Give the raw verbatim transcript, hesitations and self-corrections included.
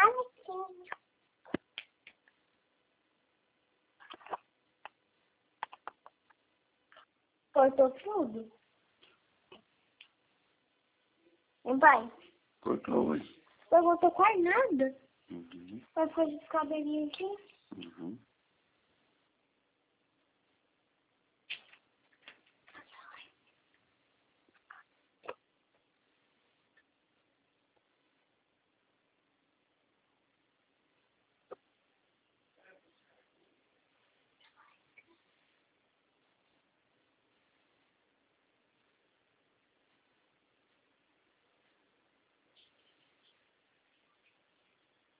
Alequinho. Cortou tudo? Hein, pai? Cortou hoje. Eu não cortou quase nada. Uhum. Vai fazer os cabelinhos aqui. Uhum.